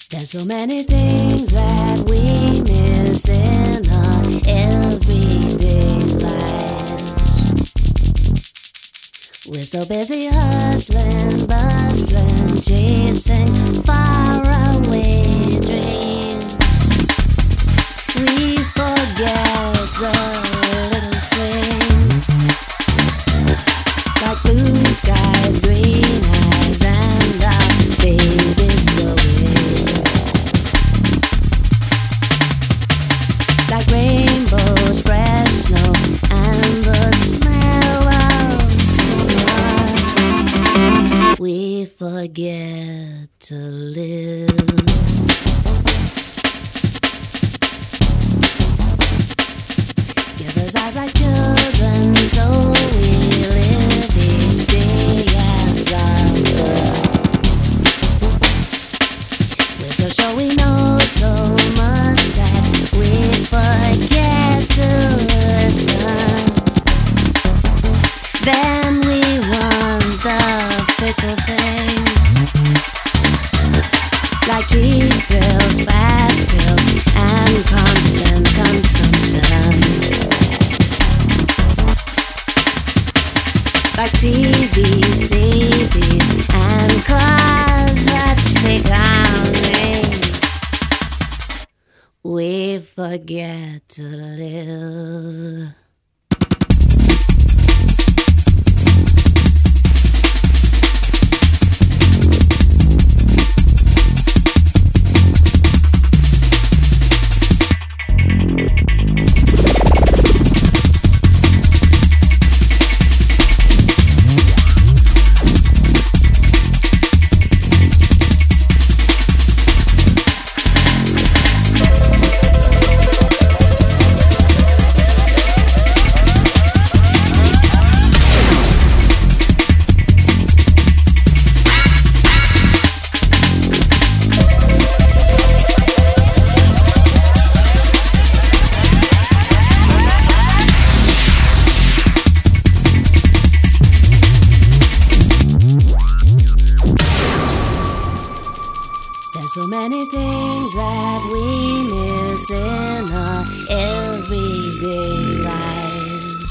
There's so many things that we miss in our everyday lives. We're so busy hustling, bustling, chasing faraway dreams. We forget the little things, like blue skies, green eyes, and our babies growing. Like rainbows, fresh snow, and the smell of summer. We forget to live. Give us eyes like children, so we live each day as our first. We're so sure we know so much that we forget to listen. Then we want the fickle things, like cheap thrills, fast pills, and constant consumption. Like TV, CDs, and cars that speak our names. We forget to live. There's so many things that we miss in our everyday lives.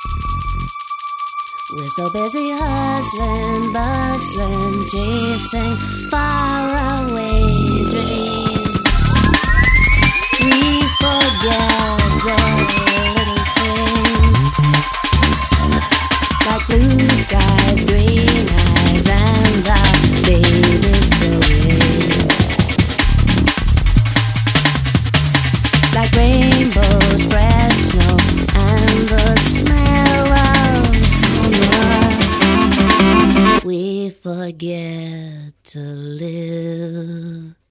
We're so busy hustling, bustling, chasing faraway dreams. We forget the little things, like blue skies, green eyes, and our babies growing. Like rainbows, fresh snow, and the smell of summer. We forget to live.